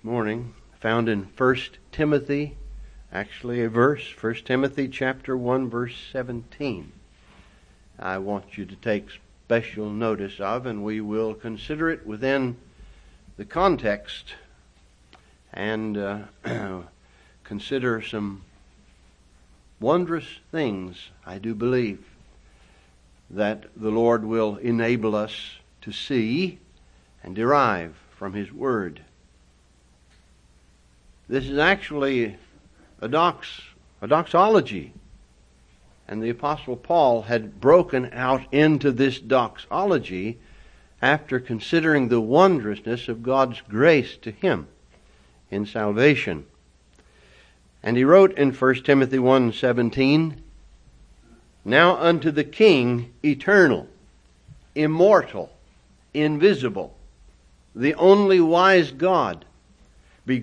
morning, found in 1 Timothy, actually a verse, 1 Timothy chapter 1, verse 17. I want you to take special notice of, and we will consider it within the context and consider some wondrous things, I do believe, that the Lord will enable us to see and derive from His Word. This is actually a doxology. And the Apostle Paul had broken out into this doxology after considering the wondrousness of God's grace to him in salvation. And he wrote in 1 Timothy 1:17, "Now unto the King eternal, immortal, invisible, the only wise God, be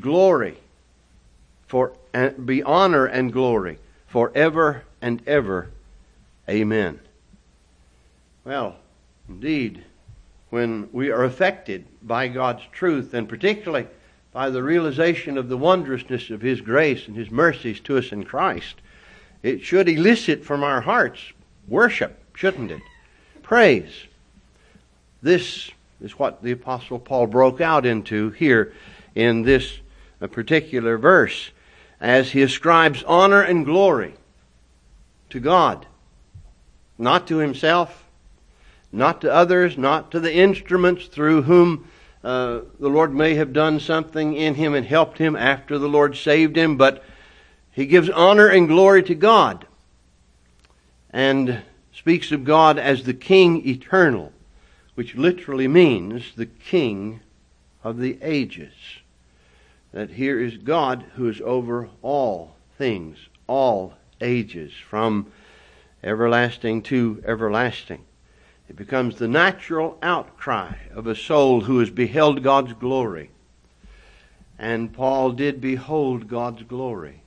honor and glory forever and ever. Amen." Well, indeed, when we are affected by God's truth, and particularly by the realization of the wondrousness of His grace and His mercies to us in Christ, it should elicit from our hearts worship, shouldn't it? Praise. This is what the Apostle Paul broke out into here in this particular verse, as he ascribes honor and glory to God, not to himself, not to others, not to the instruments through whom the Lord may have done something in him and helped him after the Lord saved him, but he gives honor and glory to God and speaks of God as the King eternal, which literally means the King of the ages. That here is God who is over all things, all ages, from everlasting to everlasting. It becomes the natural outcry of a soul who has beheld God's glory. And Paul did behold God's glory.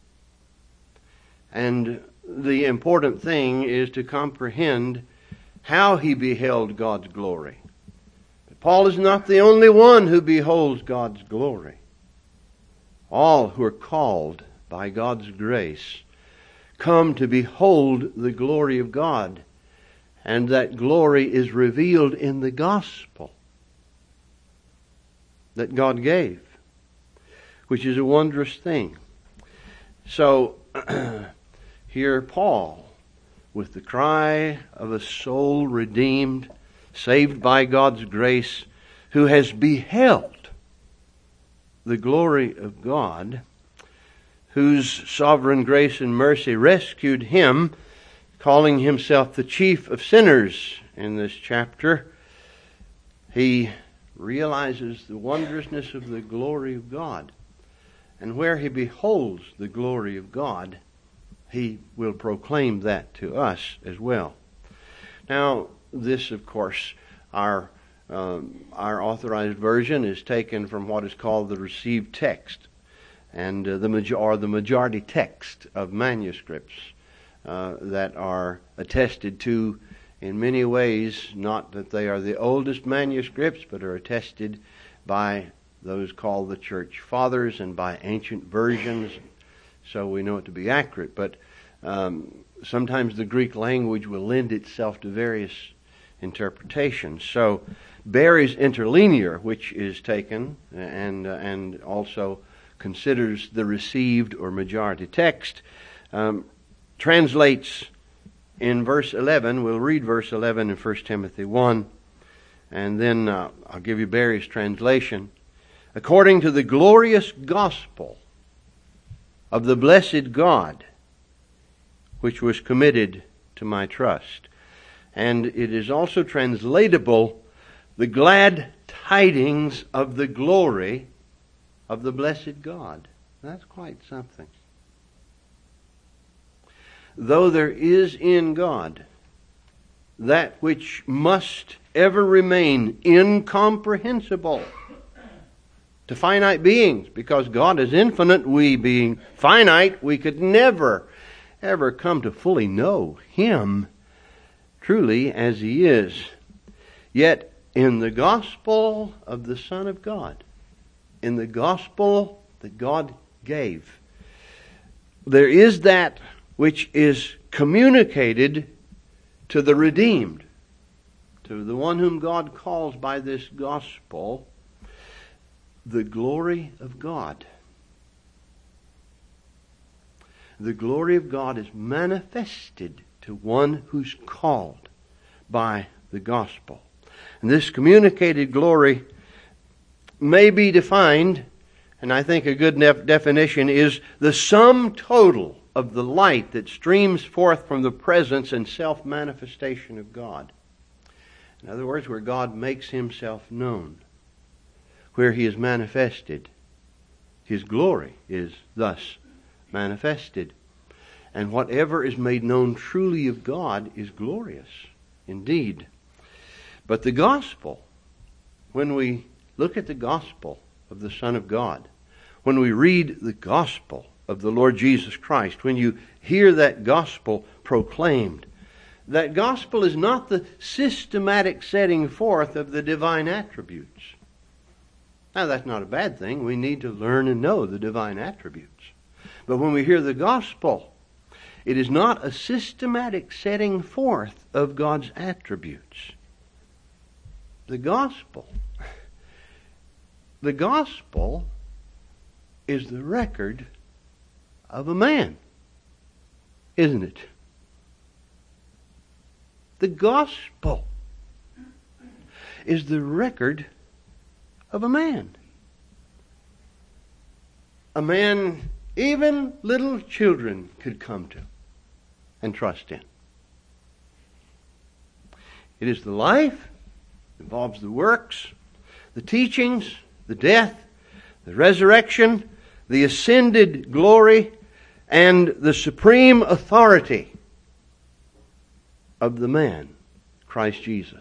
And the important thing is to comprehend how he beheld God's glory. But Paul is not the only one who beholds God's glory. All who are called by God's grace come to behold the glory of God. And that glory is revealed in the gospel that God gave, which is a wondrous thing. So, here Paul, with the cry of a soul redeemed, saved by God's grace, who has beheld the glory of God, whose sovereign grace and mercy rescued him, calling himself the chief of sinners in this chapter, he realizes the wondrousness of the glory of God. And where he beholds the glory of God, he will proclaim that to us as well. Now, this, of course, our authorized version is taken from what is called the received text, and the majority text of manuscripts that are attested to in many ways, not that they are the oldest manuscripts, but are attested by those called the Church Fathers and by ancient versions, so we know it to be accurate. But sometimes the Greek language will lend itself to various interpretations. So Barry's interlinear, which is taken and also considers the received or majority text, translates in verse 11. We'll read verse 11 in 1 Timothy 1, and then I'll give you Barry's translation. "According to the glorious gospel of the blessed God, which was committed to my trust." And it is also translatable, "the glad tidings of the glory of the blessed God." That's quite something. Though there is in God that which must ever remain incomprehensible to finite beings, because God is infinite, we being finite, we could never, ever come to fully know Him truly as He is. Yet in the gospel of the Son of God, in the gospel that God gave, there is that which is communicated to the redeemed, to the one whom God calls by this gospel, the glory of God. The glory of God is manifested to one who's called by the gospel. And this communicated glory may be defined, and I think a good definition is the sum total of the light that streams forth from the presence and self-manifestation of God. In other words, where God makes Himself known, where He is manifested, His glory is thus manifested. And whatever is made known truly of God is glorious indeed. But the gospel, when we look at the gospel of the Son of God, when we read the gospel of the Lord Jesus Christ, when you hear that gospel proclaimed, that gospel is not the systematic setting forth of the divine attributes. Now, that's not a bad thing. We need to learn and know the divine attributes. But when we hear the gospel, it is not a systematic setting forth of God's attributes. The gospel is the record of a man, isn't it? The gospel is the record of a man. A man even little children could come to and trust in. It is the life, involves the works, the teachings, the death, the resurrection, the ascended glory, and the supreme authority of the man, Christ Jesus.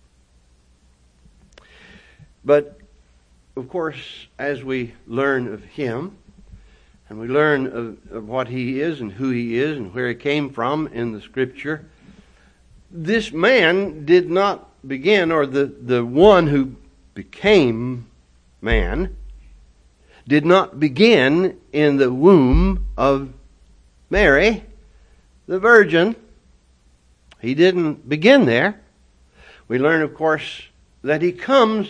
But, of course, as we learn of Him, and we learn of what He is and who He is and where He came from in the Scripture, this man did not begin, or the one who became man, did not begin in the womb of Mary, the Virgin. He didn't begin there. We learn, of course, that He comes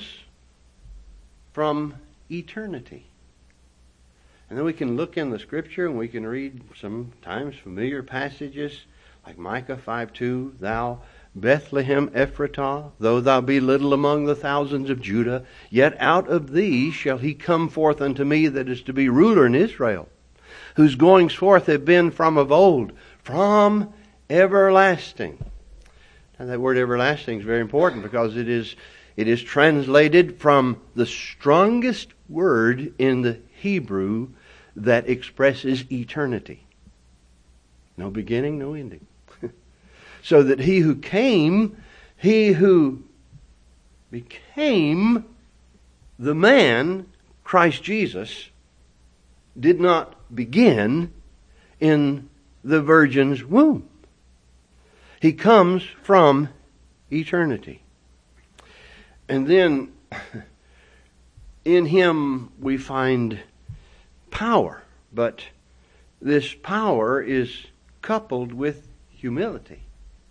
from eternity. And then we can look in the Scripture and we can read sometimes familiar passages like Micah 5:2, Thou Bethlehem Ephratah, though thou be little among the thousands of Judah, yet out of thee shall He come forth unto me that is to be ruler in Israel, whose goings forth have been from of old, from everlasting. And that word everlasting is very important because it is translated from the strongest word in the Hebrew that expresses eternity. No beginning, no ending. So that He who came, He who became the man, Christ Jesus, did not begin in the Virgin's womb. He comes from eternity. And then in Him we find power. But this power is coupled with humility.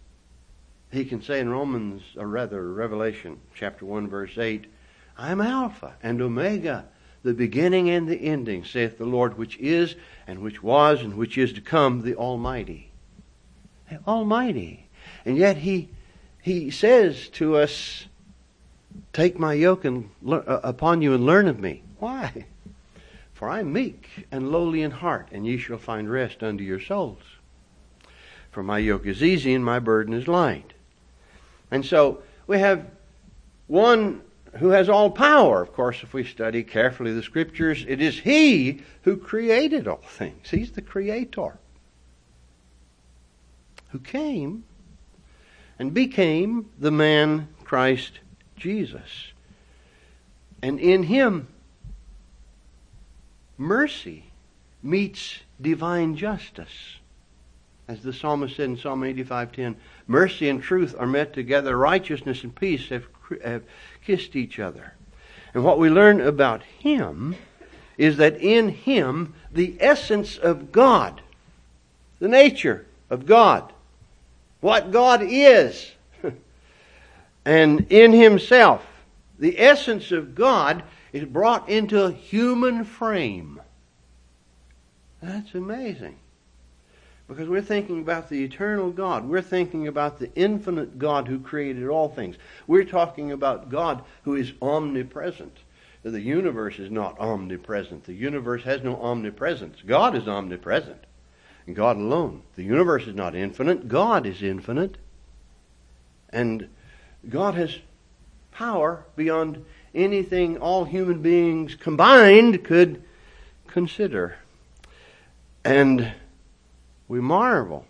He can say in Revelation chapter 1 verse 8, I am Alpha and Omega, the beginning and the ending, saith the Lord, which is and which was and which is to come, the Almighty. The Almighty. And yet He says to us, take my yoke upon you and learn of me. Why? For I am meek and lowly in heart, and ye shall find rest unto your souls. For my yoke is easy and my burden is light. And so we have one who has all power. Of course, if we study carefully the Scriptures, it is He who created all things. He's the Creator, who came and became the man Christ Jesus. And in Him, mercy meets divine justice. As the psalmist said in Psalm 85:10, mercy and truth are met together, righteousness and peace have kissed each other. And what we learn about Him is that in Him, the essence of God, the nature of God, what God is, and in Himself, the essence of God is brought into a human frame. That's amazing. Because we're thinking about the eternal God. We're thinking about the infinite God who created all things. We're talking about God who is omnipresent. The universe is not omnipresent. The universe has no omnipresence. God is omnipresent. And God alone. The universe is not infinite. God is infinite. And God has power beyond anything all human beings combined could consider. And we marvel.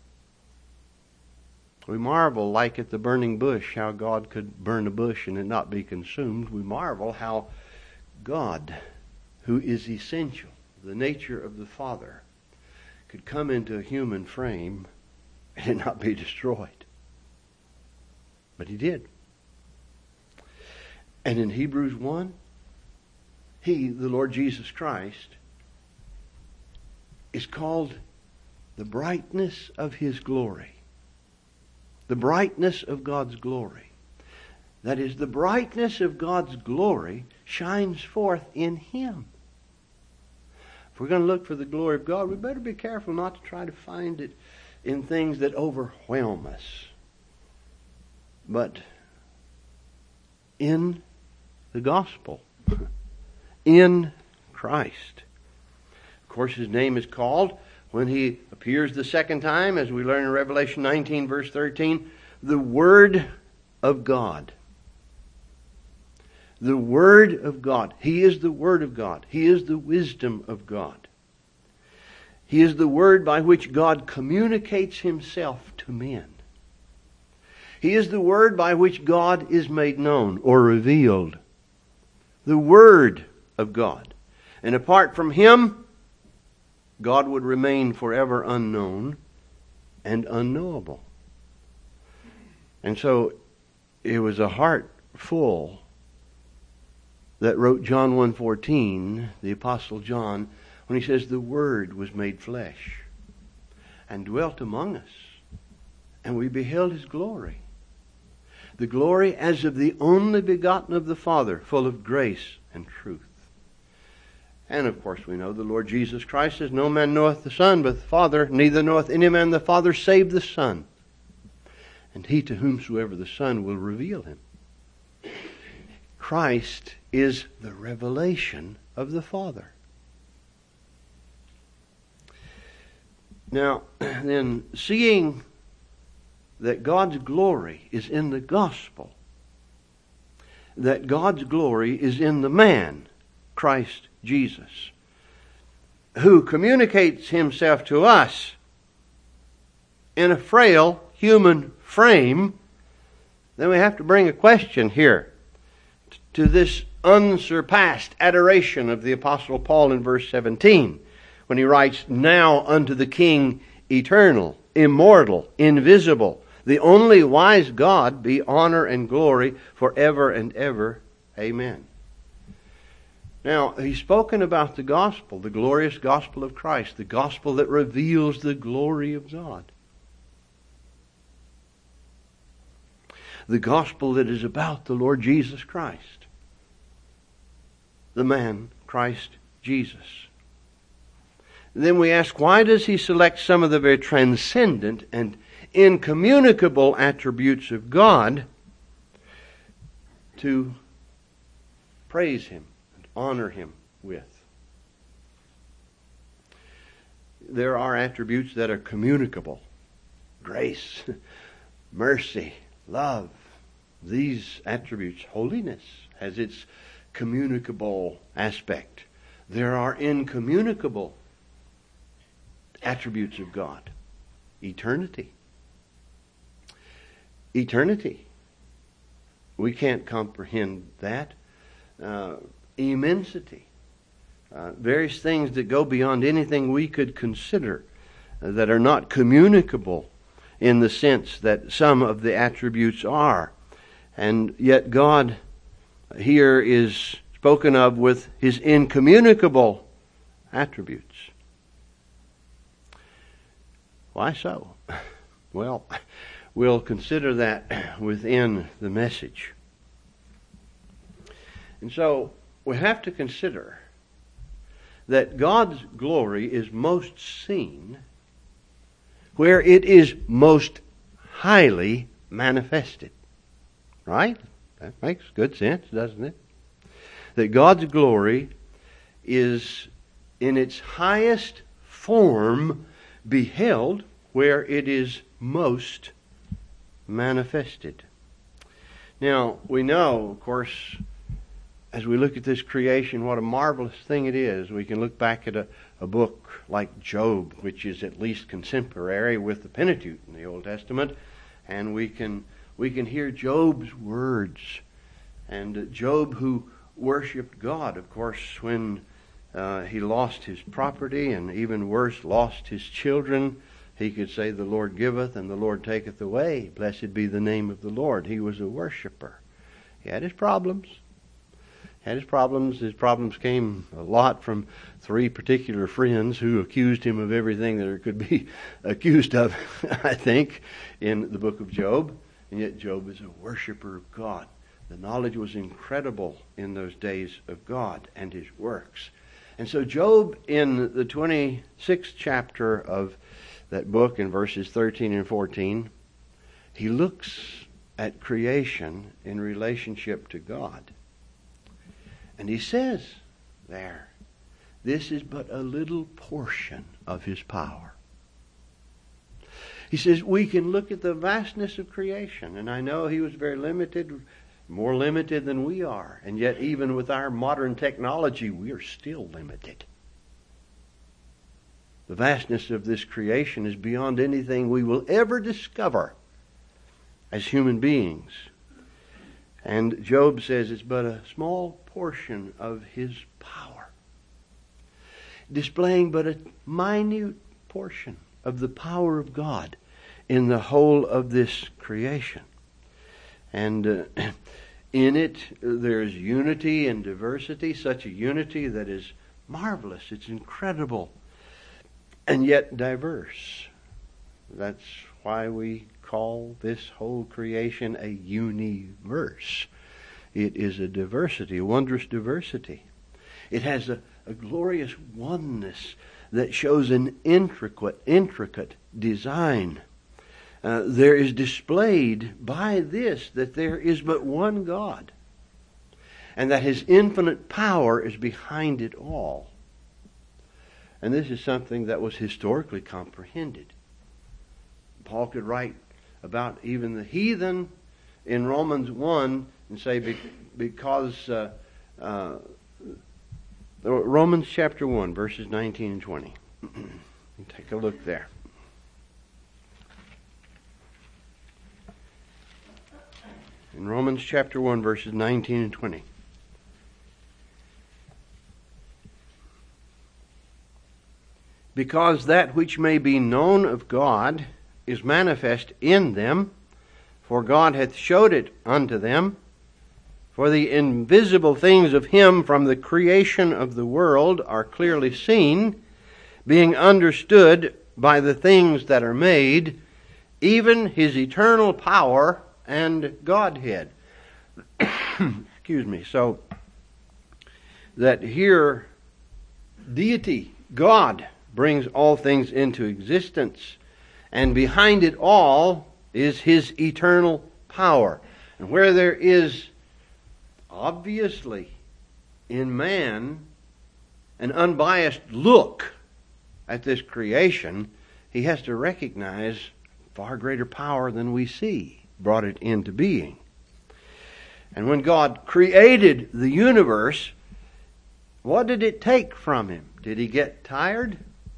We marvel, like at the burning bush, how God could burn a bush and it not be consumed. We marvel how God, who is essential, the nature of the Father, could come into a human frame and it not be destroyed. But He did. And in Hebrews 1, He, the Lord Jesus Christ, is called the brightness of His glory. The brightness of God's glory. That is, the brightness of God's glory shines forth in Him. If we're going to look for the glory of God, we better be careful not to try to find it in things that overwhelm us. But in the gospel. In Christ. Of course, His name is called, when He appears the second time, as we learn in Revelation 19, verse 13, the Word of God. The Word of God. He is the Word of God. He is the wisdom of God. He is the Word by which God communicates Himself to men. He is the Word by which God is made known or revealed. The Word of God. And apart from Him, God would remain forever unknown and unknowable. And so it was a heart full that wrote John 1:14, the Apostle John, when he says, the Word was made flesh and dwelt among us, and we beheld His glory. The glory as of the only begotten of the Father, full of grace and truth. And of course we know the Lord Jesus Christ says, no man knoweth the Son but the Father, neither knoweth any man the Father save the Son. And he to whomsoever the Son will reveal Him. Christ is the revelation of the Father. Now, then, seeing that God's glory is in the gospel, that God's glory is in the man, Christ Jesus, who communicates Himself to us in a frail human frame, then we have to bring a question here to this unsurpassed adoration of the Apostle Paul in verse 17, when he writes, now unto the King eternal, immortal, invisible, the only wise God, be honor and glory forever and ever. Amen. Now, he's spoken about the gospel, the glorious gospel of Christ, the gospel that reveals the glory of God. The gospel that is about the Lord Jesus Christ, the man, Christ Jesus. Then we ask, why does he select some of the very transcendent and incommunicable attributes of God to praise Him and honor Him with? There are attributes that are communicable. Grace, mercy, love. These attributes, holiness has its communicable aspect. There are incommunicable attributes of God. Eternity. Eternity. We can't comprehend that. Immensity. Various things that go beyond anything we could consider, that are not communicable in the sense that some of the attributes are. And yet God here is spoken of with his incommunicable attributes. Why so? Well, we'll consider that within the message. And so we have to consider that God's glory is most seen where it is most highly manifested. Right? That makes good sense, doesn't it? That God's glory is in its highest form beheld where it is most manifested. Now, we know, of course, as we look at this creation, what a marvelous thing it is. We can look back at a book like Job, which is at least contemporary with the Pentateuch in the Old Testament, and we can hear Job's words. And Job, who worshipped God, of course, when he lost his property, and even worse, lost his children, he could say, "The Lord giveth and the Lord taketh away. Blessed be the name of the Lord." He was a worshipper. He had his problems. His problems came a lot from three particular friends who accused him of everything that it could be accused of, I think, in the book of Job. And yet Job is a worshiper of God. The knowledge was incredible in those days of God and his works. And so Job, in the 26th chapter of that book, in verses 13 and 14, he looks at creation in relationship to God. And he says there, this is but a little portion of his power. He says we can look at the vastness of creation, and I know he was very limited, more limited than we are, and yet even with our modern technology, we are still limited. The vastness of this creation is beyond anything we will ever discover as human beings. And Job says it's but a small portion of his power, displaying but a minute portion of the power of God in the whole of this creation. And in it there is unity and diversity, such a unity that is marvelous, it's incredible, and yet diverse. That's why we call this whole creation a universe. It is a diversity, a wondrous diversity. It has a glorious oneness that shows an intricate design. There is displayed by this that there is but one God, and that his infinite power is behind it all. And this is something that was historically comprehended. Paul could write about even the heathen in Romans 1 and say because Romans chapter 1 verses 19 and 20. Take a look there. In Romans chapter 1 verses 19 and 20. Because that which may be known of God is manifest in them, for God hath showed it unto them. For the invisible things of him from the creation of the world are clearly seen, being understood by the things that are made, even his eternal power and Godhead. Excuse me. So that here deity, God, brings all things into existence. And behind it all is his eternal power. And where there is obviously in man an unbiased look at this creation, he has to recognize far greater power than we see brought it into being. And when God created the universe, what did it take from him? Did he get tired?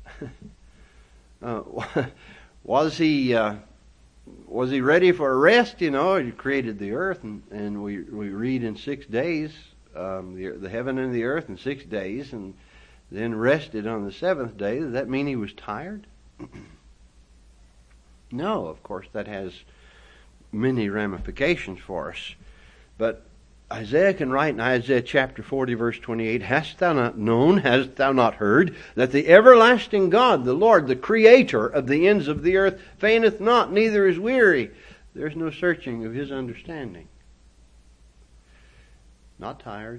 Was he ready for a rest? You know, he created the earth, and we read in 6 days, the heaven and the earth in 6 days, and then rested on the seventh day. Does that mean he was tired? No, of course, that has many ramifications for us. But Isaiah can write in Isaiah chapter 40, verse 28, "Hast thou not known, hast thou not heard, that the everlasting God, the Lord, the Creator of the ends of the earth, fainteth not, neither is weary. There's no searching of His understanding." Not tired.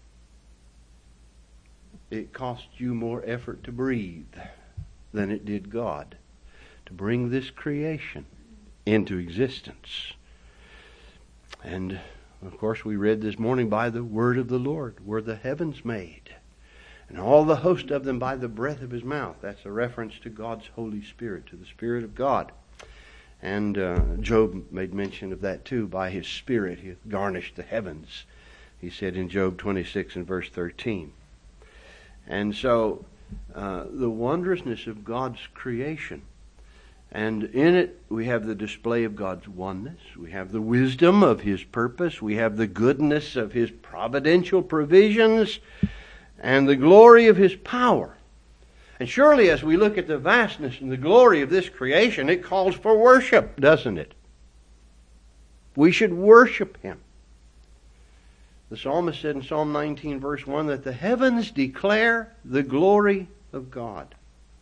It cost you more effort to breathe than it did God to bring this creation into existence. And of course, we read this morning, by the word of the Lord were the heavens made, and all the host of them by the breath of His mouth. That's a reference to God's Holy Spirit, to the Spirit of God. And Job made mention of that too. By His Spirit He hath garnished the heavens, he said in Job 26 and verse 13. And so the wondrousness of God's creation, and in it we have the display of God's oneness, we have the wisdom of His purpose, we have the goodness of His providential provisions, and the glory of His power. And surely as we look at the vastness and the glory of this creation, it calls for worship, doesn't it? We should worship Him. The psalmist said in Psalm 19 verse 1 that the heavens declare the glory of God.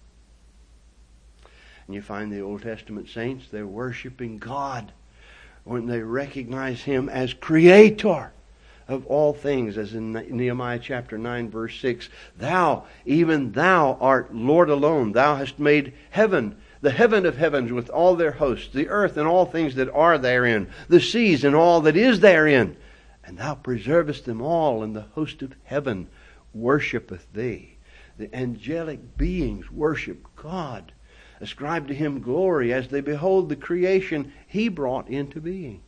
And you find the Old Testament saints, they're worshiping God when they recognize Him as Creator of all things, as in Nehemiah chapter 9 verse 6. Thou, even Thou art Lord alone. Thou hast made heaven, the heaven of heavens with all their hosts, the earth and all things that are therein, the seas and all that is therein. And Thou preservest them all, and the host of heaven worshipeth Thee. The angelic beings worship God, ascribe to Him glory as they behold the creation He brought into being.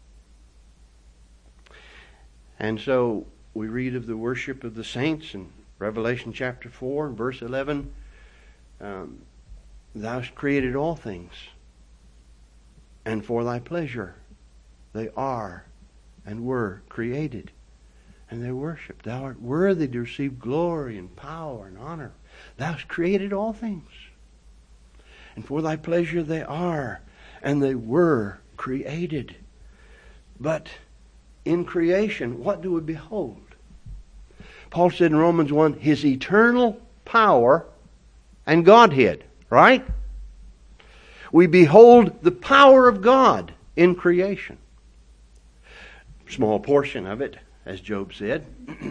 And so we read of the worship of the saints in Revelation chapter 4 and verse 11. Thou hast created all things, and for Thy pleasure they are and were created, and they worship. Thou art worthy to receive glory and power and honor. Thou hast created all things, and for Thy pleasure they are, and they were created. But in creation, what do we behold? Paul said in Romans 1, His eternal power and Godhead, right? We behold the power of God in creation. Small portion of it, as Job said.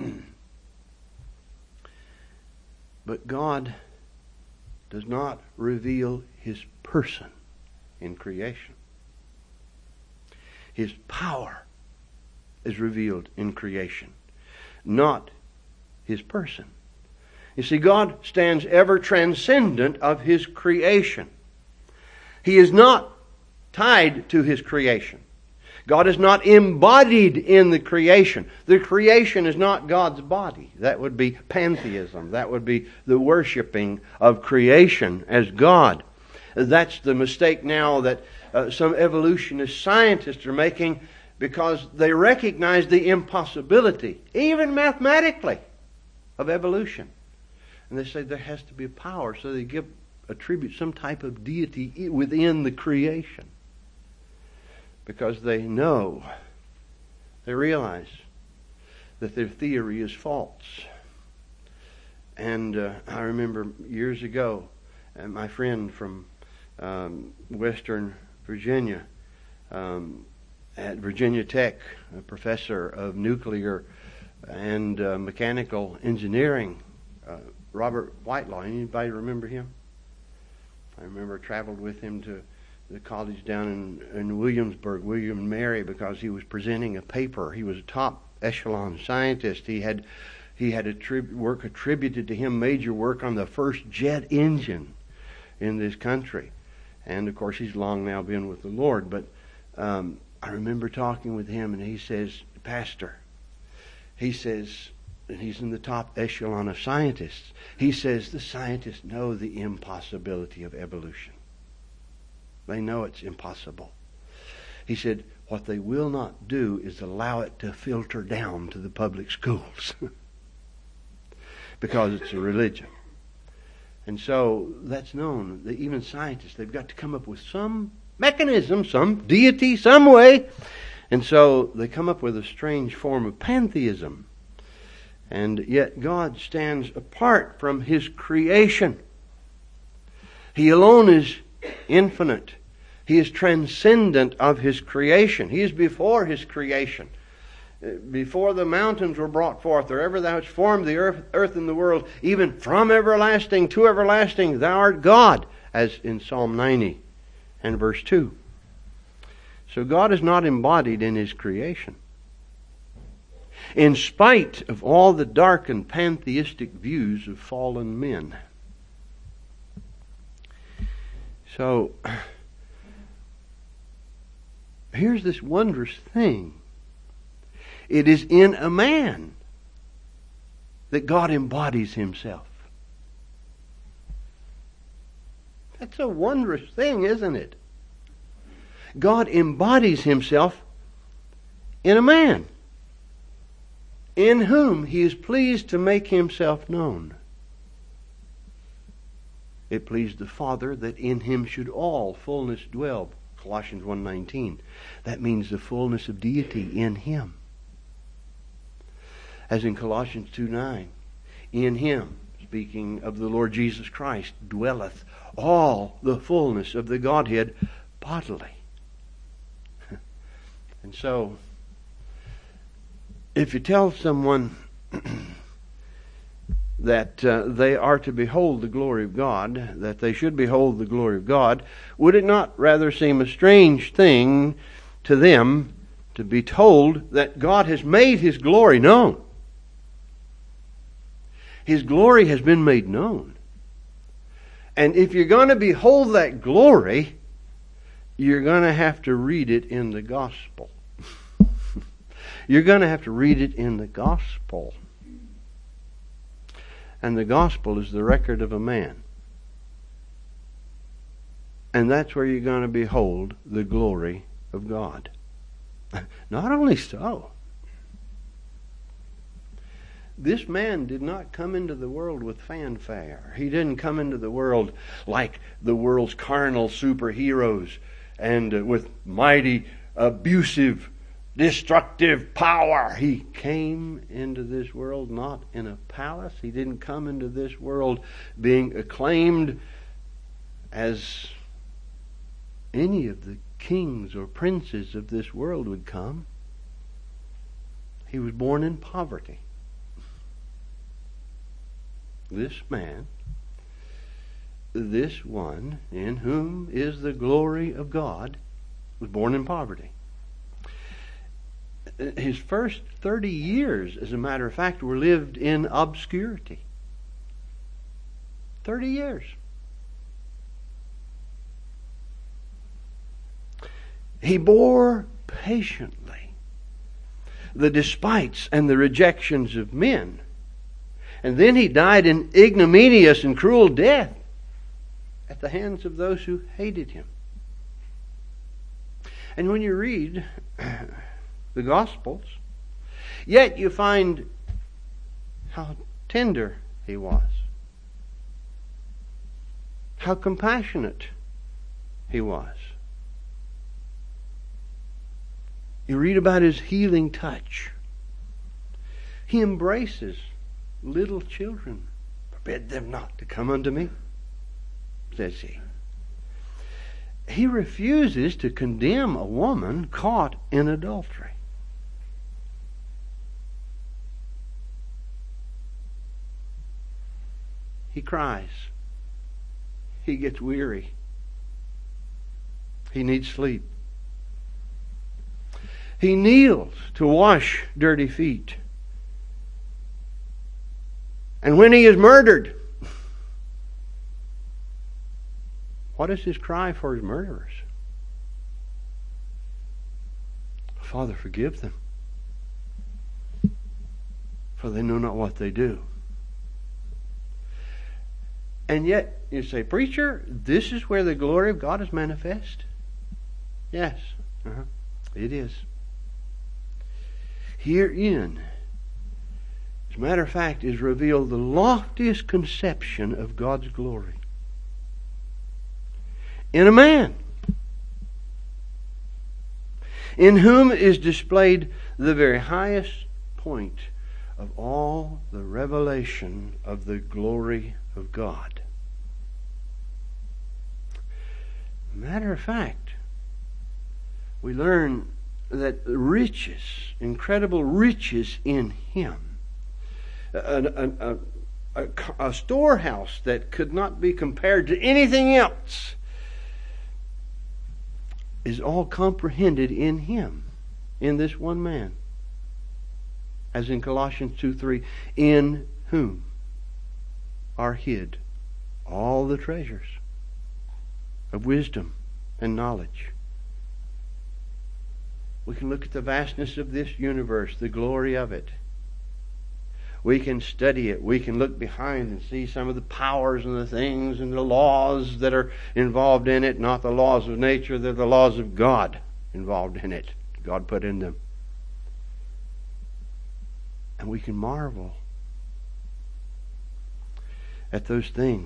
But God does not reveal His person in creation. His power is revealed in creation, not His person. You see, God stands ever transcendent of His creation. He is not tied to His creation. God is not embodied in the creation. The creation is not God's body. That would be pantheism. That would be the worshiping of creation as God. That's the mistake now that some evolutionist scientists are making, because they recognize the impossibility, even mathematically, of evolution. And they say there has to be a power, so they attribute some type of deity within the creation. Because they know, they realize that their theory is false. And I remember years ago, my friend from Western Virginia, at Virginia Tech, a professor of nuclear and mechanical engineering, Robert Whitelaw. Anybody remember him? I remember I traveled with him to the college down in Williamsburg, William and Mary, because he was presenting a paper. He was a top echelon scientist. He had work attributed to him, major work on the first jet engine in this country. And of course he's long now been with the Lord. But I remember talking with him, and he says, Pastor, he says, and he's in the top echelon of scientists, he says the scientists know the impossibility of evolution. They know it's impossible. He said, what they will not do is allow it to filter down to the public schools. Because it's a religion. And so that's known. Even scientists, they've got to come up with some mechanism, some deity, some way. And so they come up with a strange form of pantheism. And yet God stands apart from His creation. He alone is infinite. He is transcendent of His creation. He is before His creation. Before the mountains were brought forth, or ever Thou hast formed the earth and the world, even from everlasting to everlasting, Thou art God, as in Psalm 90 and verse 2. So God is not embodied in His creation. In spite of all the dark and pantheistic views of fallen men. So, here's this wondrous thing. It is in a man that God embodies Himself. That's a wondrous thing, isn't it? God embodies Himself in a man, in whom He is pleased to make Himself known. It pleased the Father that in Him should all fullness dwell. Colossians 1:19. That means the fullness of deity in Him. As in Colossians 2:9. In Him, speaking of the Lord Jesus Christ, dwelleth all the fullness of the Godhead bodily. And so, if you tell someone that they are to behold the glory of God, that they should behold the glory of God, would it not rather seem a strange thing to them to be told that God has made His glory known? His glory has been made known. And if you're going to behold that glory, you're going to have to read it in the gospel. You're going to have to read it in the gospel. And the gospel is the record of a man. And that's where you're going to behold the glory of God. Not only so, this man did not come into the world with fanfare. He didn't come into the world like the world's carnal superheroes and with mighty, abusive, destructive power. He came into this world not in a palace. He didn't come into this world being acclaimed as any of the kings or princes of this world would come. He was born in poverty. This man, this one in whom is the glory of God, was born in poverty. His first 30 years, as a matter of fact, were lived in obscurity. 30 years. He bore patiently the despites and the rejections of men. And then he died an ignominious and cruel death at the hands of those who hated him. And when you read the Gospels, yet you find how tender he was, how compassionate he was. You read about his healing touch. He embraces little children. Forbid them not to come unto me, says he. He refuses to condemn a woman caught in adultery. He cries. He gets weary. He needs sleep. He kneels to wash dirty feet. And when he is murdered, what is his cry for his murderers? Father, forgive them, for they know not what they do. And yet, you say, preacher, this is where the glory of God is manifest? Yes, it is. Herein, as a matter of fact, is revealed the loftiest conception of God's glory. In a man. in whom is displayed the very highest point of all the revelation of the glory of God. Matter of fact, we learn that riches, incredible riches in Him, a storehouse that could not be compared to anything else, is all comprehended in Him, in this one man. As in Colossians 2:3, in whom are hid all the treasures of wisdom and knowledge. We can look at the vastness of this universe, the glory of it. We can study it. We can look behind and see some of the powers and the things and the laws that are involved in it. Not the laws of nature, they're the laws of God involved in it. God put in them. And we can marvel at those things.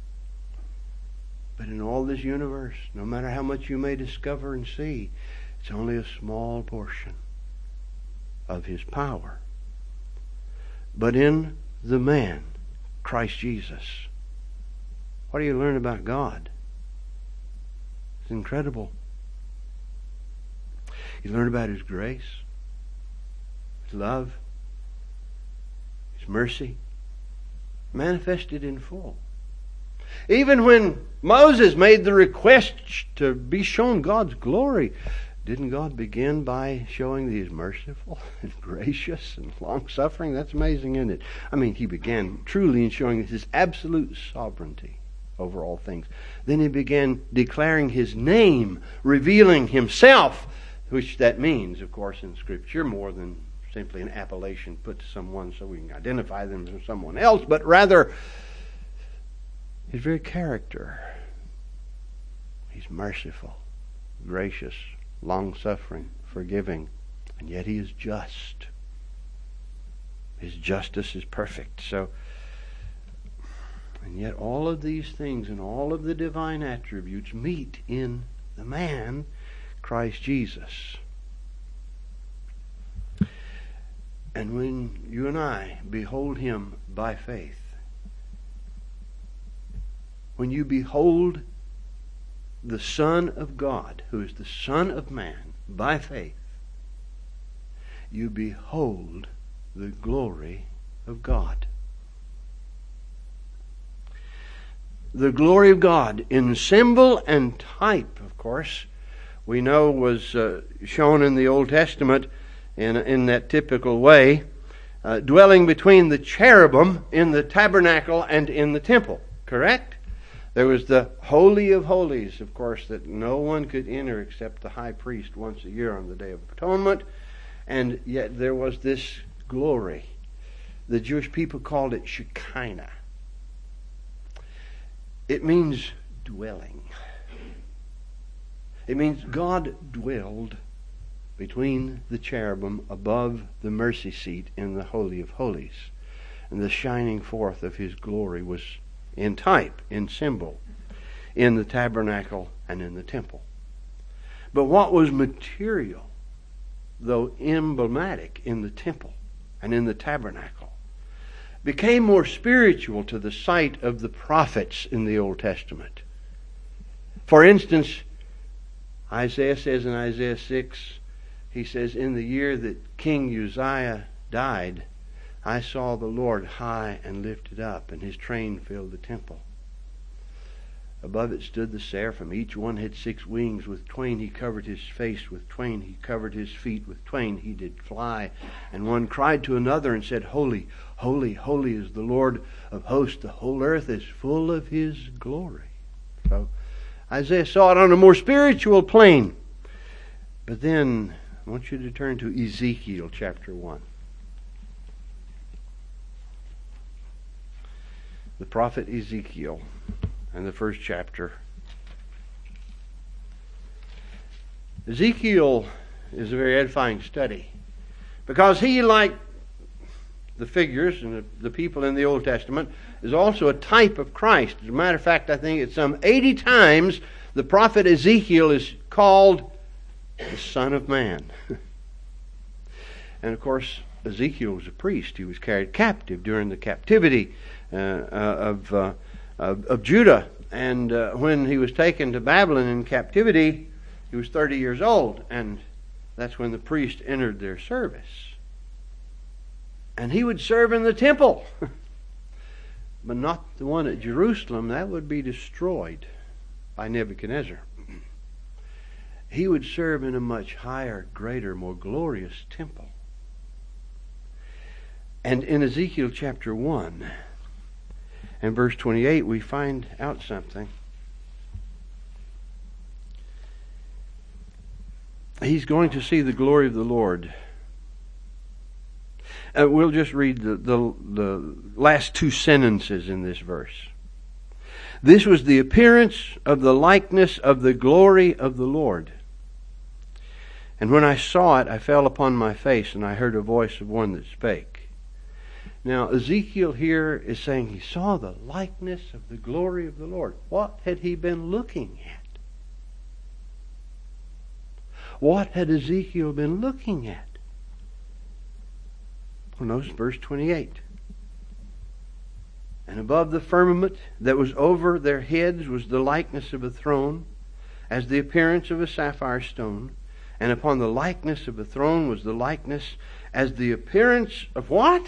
But in all this universe, no matter how much you may discover and see, it's only a small portion of His power. But in the man, Christ Jesus, what do you learn about God? It's incredible. You learn about His grace, His love, His mercy, manifested in full. Even when Moses made the request to be shown God's glory, didn't God begin by showing that He's merciful and gracious and long-suffering? That's amazing, isn't it? I mean, He began truly in showing His absolute sovereignty over all things. Then He began declaring His name, revealing Himself, which that means, of course, in Scripture, more than simply an appellation put to someone so we can identify them as someone else, but rather His very character. He's merciful, gracious, long-suffering, forgiving, and yet He is just. His justice is perfect. And yet all of these things and all of the divine attributes meet in the man, Christ Jesus. And when you and I behold Him by faith, when you behold the Son of God, who is the Son of Man, by faith, you behold the glory of God. The glory of God in symbol and type, of course, we know was shown in the Old Testament in that typical way, dwelling between the cherubim in the tabernacle and in the temple, correct? There was the Holy of Holies, of course, that no one could enter except the high priest once a year on the Day of Atonement. And yet there was this glory. The Jewish people called it Shekinah. It means dwelling. It means God dwelled between the cherubim above the mercy seat in the Holy of Holies. And the shining forth of His glory was in type, in symbol, in the tabernacle and in the temple. But what was material, though emblematic in the temple and in the tabernacle, became more spiritual to the sight of the prophets in the Old Testament. For instance, Isaiah says in Isaiah 6, he says, in the year that King Uzziah died, I saw the Lord high and lifted up, and His train filled the temple. Above it stood the seraphim. Each one had 6 wings. With twain He covered His face. With twain He covered His feet. With twain He did fly. And one cried to another and said, Holy, holy, holy is the Lord of hosts. The whole earth is full of His glory. So Isaiah saw it on a more spiritual plane. But then I want you to turn to Ezekiel chapter 1. The prophet Ezekiel and the first chapter. Ezekiel is a very edifying study because he, like the figures and the people in the Old Testament, is also a type of Christ. As a matter of fact, I think it's some 80 times the prophet Ezekiel is called the Son of Man. And of course, Ezekiel was a priest. He was carried captive during the captivity of Judah. And when he was taken to Babylon in captivity, he was 30 years old. And that's when the priest entered their service. And he would serve in the temple. But not the one at Jerusalem. That would be destroyed by Nebuchadnezzar. He would serve in a much higher, greater, more glorious temple. And in Ezekiel chapter 1 and verse 28, we find out something. He's going to see the glory of the Lord. We'll just read the last two sentences in this verse. This was the appearance of the likeness of the glory of the Lord. And when I saw it, I fell upon my face, and I heard a voice of one that spake. Now, Ezekiel here is saying he saw the likeness of the glory of the Lord. What had he been looking at? What had Ezekiel been looking at? Well, notice verse 28. And above the firmament that was over their heads was the likeness of a throne, as the appearance of a sapphire stone. And upon the likeness of the throne was the likeness as the appearance of what?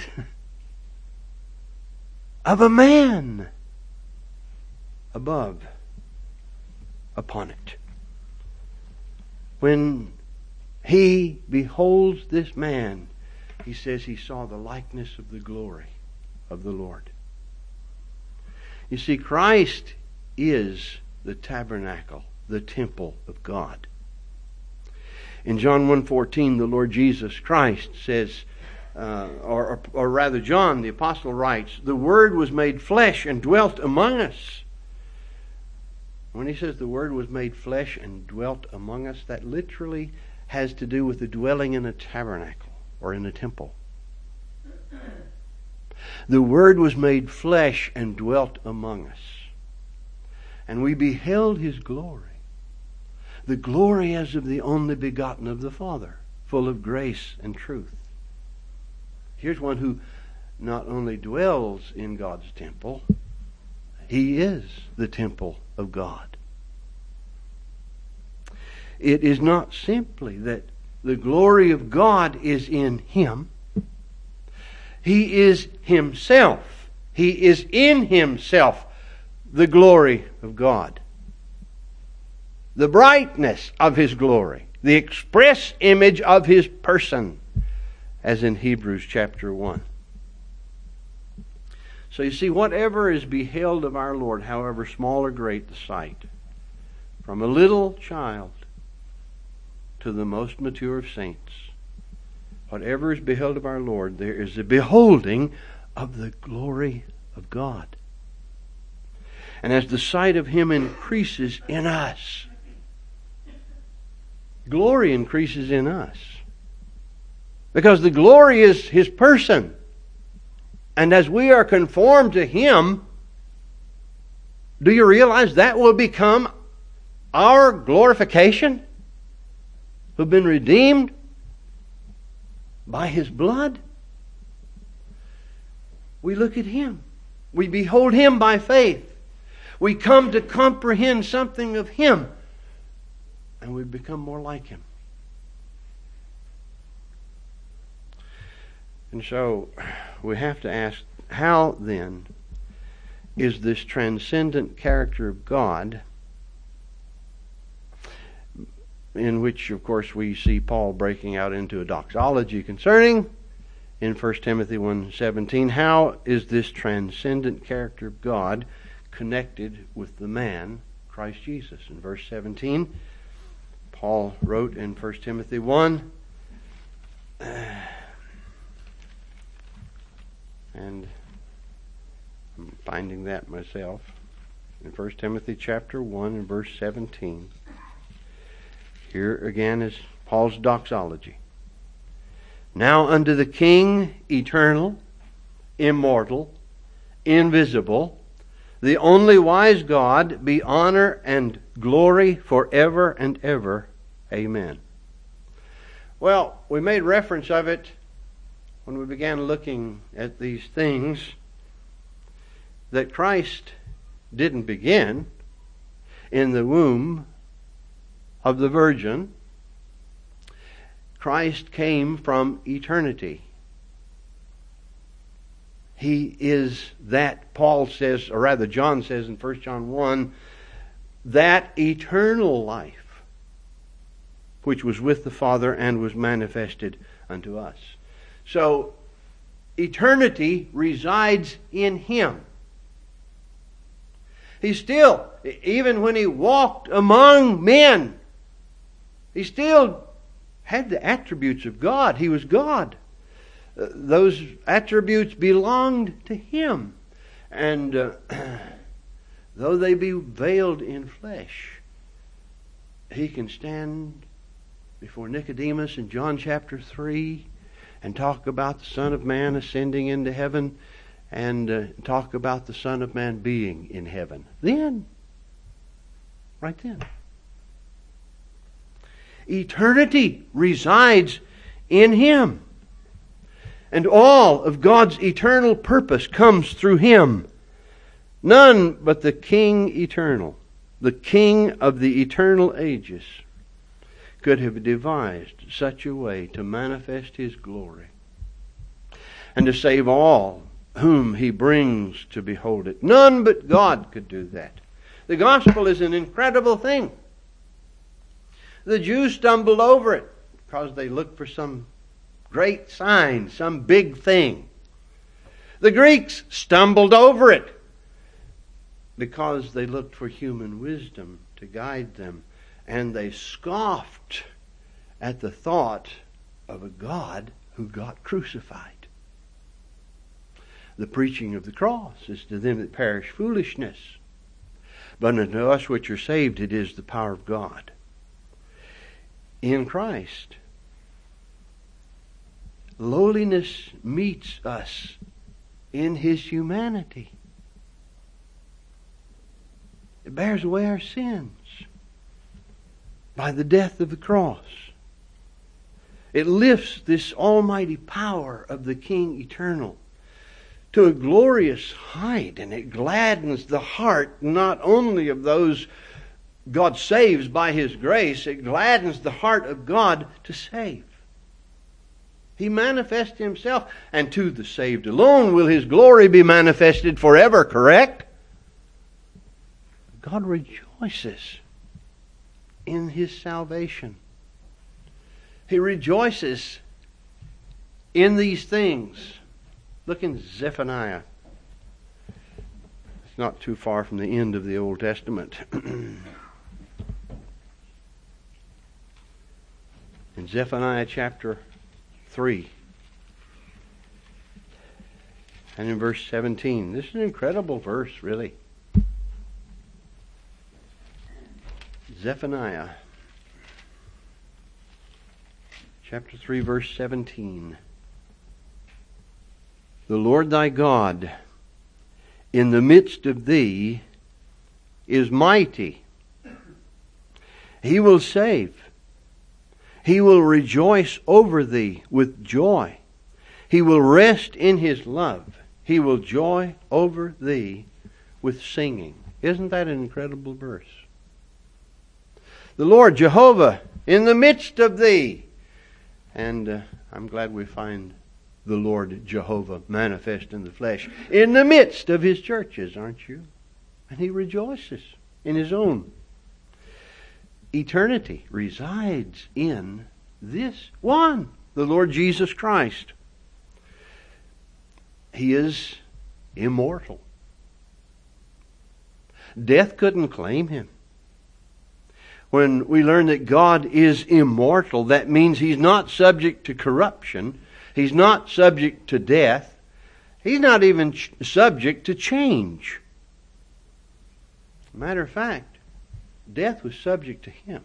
Of a man above upon it. When he beholds this man, he says he saw the likeness of the glory of the Lord. You see, Christ is the tabernacle, the temple of God. In John 1:14, the Lord Jesus Christ says, or rather John, the apostle, writes, the Word was made flesh and dwelt among us. When he says the Word was made flesh and dwelt among us, that literally has to do with the dwelling in a tabernacle or in a temple. The Word was made flesh and dwelt among us. And we beheld His glory. The glory as of the only begotten of the Father, full of grace and truth. Here's one who not only dwells in God's temple, he is the temple of God. It is not simply that the glory of God is in him. He is himself. He is in himself the glory of God. The brightness of His glory. The express image of His person. As in Hebrews chapter 1. So you see, whatever is beheld of our Lord, however small or great the sight, from a little child to the most mature of saints, whatever is beheld of our Lord, there is a beholding of the glory of God. And as the sight of Him increases in us, glory increases in us. Because the glory is His person. And as we are conformed to Him, do you realize that will become our glorification? Who've been redeemed by His blood? We look at Him. We behold Him by faith. We come to comprehend something of Him. And we become more like Him. And so we have to ask, how then is this transcendent character of God, in which of course we see Paul breaking out into a doxology concerning in 1 Timothy 1:17, how is this transcendent character of God connected with the man Christ Jesus? In verse 17, Paul wrote in 1 Timothy 1, and I'm finding that myself. In 1 Timothy chapter 1 and verse 17. Here again is Paul's doxology. Now unto the King, eternal, immortal, invisible, the only wise God, be honor and glory forever and ever. Amen. Well, we made reference of it when we began looking at these things, that Christ didn't begin in the womb of the Virgin. Christ came from eternity. He is that, Paul says, or rather John says in 1 John 1, that eternal life which was with the Father and was manifested unto us. So, eternity resides in Him. He still, even when He walked among men, He still had the attributes of God. He was God. Those attributes belonged to Him. And though they be veiled in flesh, He can stand before Nicodemus in John chapter 3 and talk about the Son of Man ascending into heaven and talk about the Son of Man being in heaven. Then, right then. Eternity resides in Him. And all of God's eternal purpose comes through Him. None but the King eternal, the King of the eternal ages, could have devised such a way to manifest His glory and to save all whom He brings to behold it. None but God could do that. The gospel is an incredible thing. The Jews stumbled over it because they looked for some great sign, some big thing. The Greeks stumbled over it because they looked for human wisdom to guide them. And they scoffed at the thought of a God who got crucified. The preaching of the cross is to them that perish foolishness, but unto us which are saved it is the power of God. In Christ, lowliness meets us in His humanity. It bears away our sins by the death of the cross. It lifts this almighty power of the King eternal to a glorious height, and it gladdens the heart not only of those God saves by His grace, it gladdens the heart of God to save. He manifests Himself, and to the saved alone will His glory be manifested forever, correct? God rejoices in His salvation. He rejoices in these things. Look in Zephaniah. It's not too far from the end of the Old Testament. In Zephaniah chapter 3 and in verse 17. This is an incredible verse, really. Zephaniah chapter 3 verse 17. The Lord thy God in the midst of thee is mighty. He will save. He will rejoice over thee with joy. He will rest in His love. He will joy over thee with singing. Isn't that an incredible verse? The Lord Jehovah in the midst of thee. And I'm glad we find the Lord Jehovah manifest in the flesh in the midst of His churches, aren't you? And He rejoices in His own. Eternity resides in this one, the Lord Jesus Christ. He is immortal. Death couldn't claim Him. When we learn that God is immortal, that means He's not subject to corruption. He's not subject to death. He's not even subject to change. Matter of fact, death was subject to Him.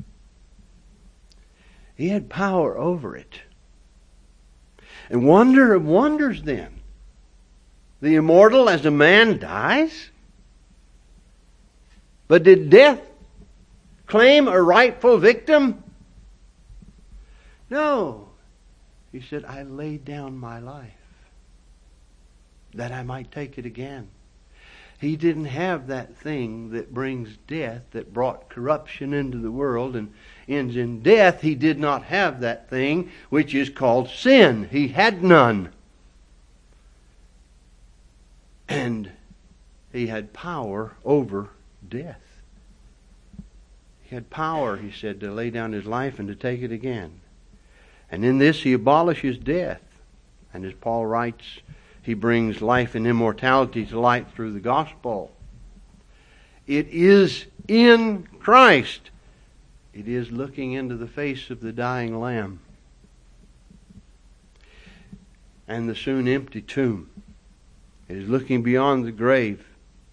He had power over it. And wonder of wonders then, the immortal as a man dies? But did death claim a rightful victim? No. He said, I laid down my life that I might take it again. He didn't have that thing that brings death, that brought corruption into the world and ends in death. He did not have that thing which is called sin. He had none. And he had power over death. He had power, he said, to lay down his life and to take it again. And in this he abolishes death. And as Paul writes, he brings life and immortality to light through the gospel. It is in Christ. It is looking into the face of the dying Lamb and the soon empty tomb. It is looking beyond the grave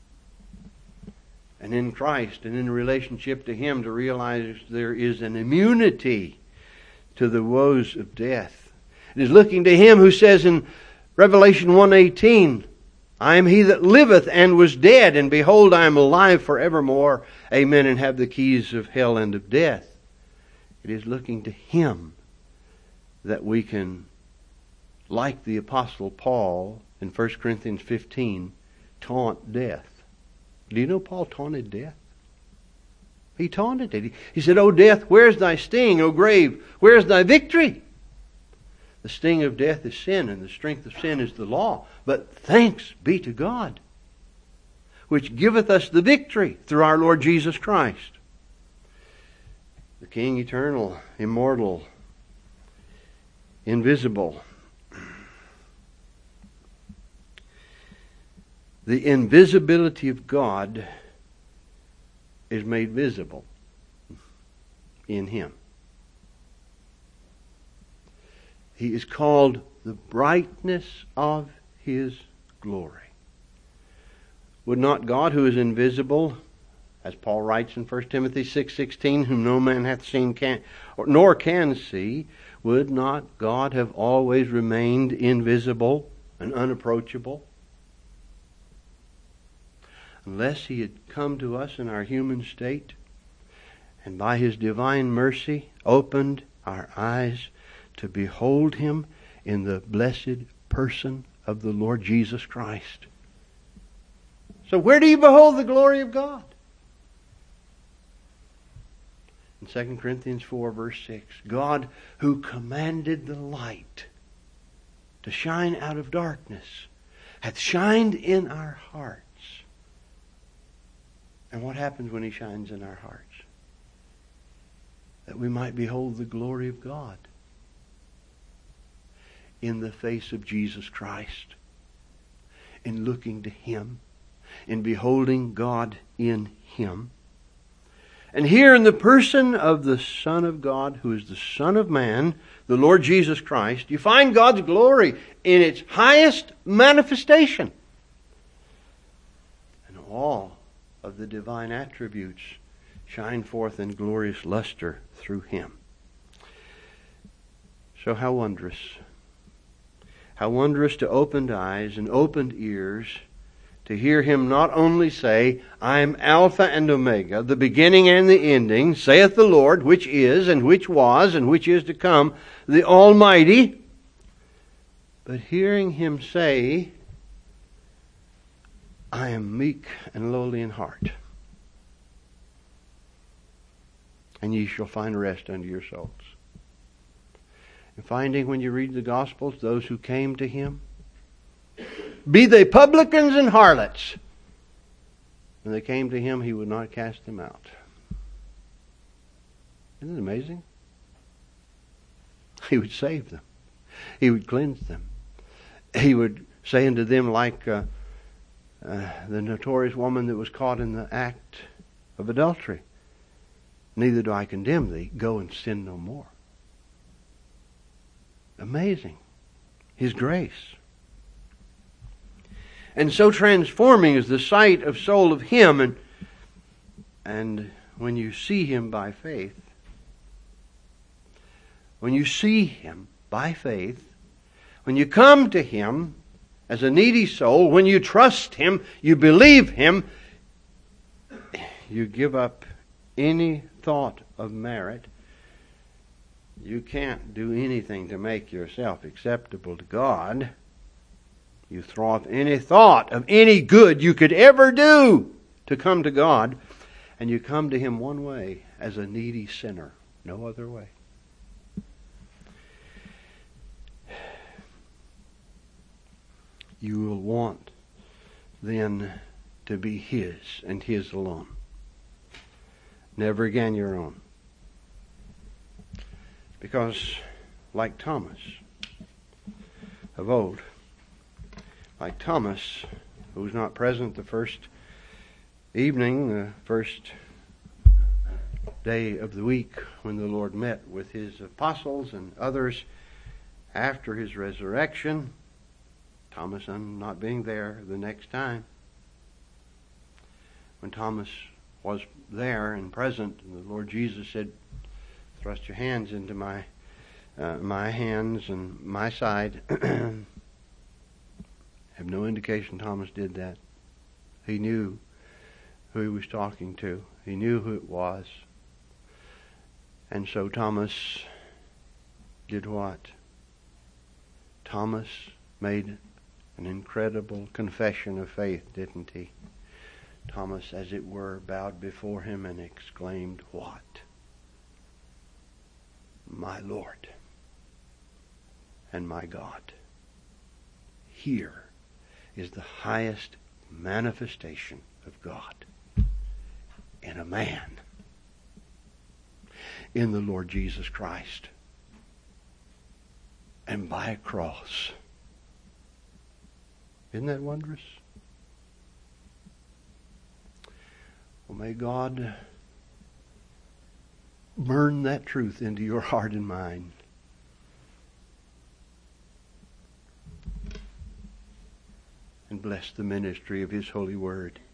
and in Christ and in relationship to Him to realize there is an immunity to the woes of death. It is looking to Him who says in Revelation 1:18, I am He that liveth and was dead, and behold, I am alive forevermore. Amen, and have the keys of hell and of death. It is looking to Him that we can, like the Apostle Paul in 1 Corinthians 15, taunt death. Do you know Paul taunted death? He taunted it. He said, O death, where's thy sting? O grave, where's thy victory? The sting of death is sin, and the strength of sin is the law. But thanks be to God, which giveth us the victory through our Lord Jesus Christ. The King eternal, immortal, invisible. The invisibility of God is made visible in Him. He is called the brightness of His glory. Would not God, who is invisible, as Paul writes in 1 Timothy 6:16, whom no man hath seen nor can see, would not God have always remained invisible and unapproachable? Unless He had come to us in our human state and by His divine mercy opened our eyes to behold Him in the blessed person of the Lord Jesus Christ. So where do you behold the glory of God? In 2 Corinthians 4 verse 6, God who commanded the light to shine out of darkness hath shined in our hearts. And what happens when He shines in our hearts? That we might behold the glory of God in the face of Jesus Christ, in looking to Him, in beholding God in Him. And here in the person of the Son of God, who is the Son of Man, the Lord Jesus Christ, you find God's glory in its highest manifestation. And all of the divine attributes shine forth in glorious luster through Him. So how wondrous. How wondrous to opened eyes and opened ears to hear Him not only say, I am Alpha and Omega, the beginning and the ending, saith the Lord, which is and which was and which is to come, the Almighty, but hearing Him say, I am meek and lowly in heart, and ye shall find rest unto your souls. And finding when you read the Gospels, those who came to Him, be they publicans and harlots, when they came to Him, He would not cast them out. Isn't it amazing? He would save them. He would cleanse them. He would say unto them, like the notorious woman that was caught in the act of adultery, neither do I condemn thee, go and sin no more. Amazing. His grace. And so transforming is the sight of soul of Him. And when you see Him by faith, when you see Him by faith, when you come to Him as a needy soul, when you trust Him, you believe Him, you give up any thought of merit, You can't do anything to make yourself acceptable to God. You throw off any thought of any good you could ever do to come to God, and you come to Him one way, as a needy sinner. No other way. You will want then to be His and His alone. Never again your own. Because, like Thomas of old, like Thomas, who was not present the first evening, the first day of the week when the Lord met with His apostles and others after His resurrection, Thomas not being there the next time. When Thomas was there and present, and the Lord Jesus said, "Thrust your hands into my hands and my side." Have no indication Thomas did that. He knew who he was talking to. He knew who it was. And so Thomas did what? Thomas made an incredible confession of faith, didn't he? Thomas, as it were, bowed before Him and exclaimed, "What? My Lord and my God." Here is the highest manifestation of God in a man, in the Lord Jesus Christ, and by a cross. Isn't that wondrous? Well, may God burn that truth into your heart and mind. And bless the ministry of His holy word.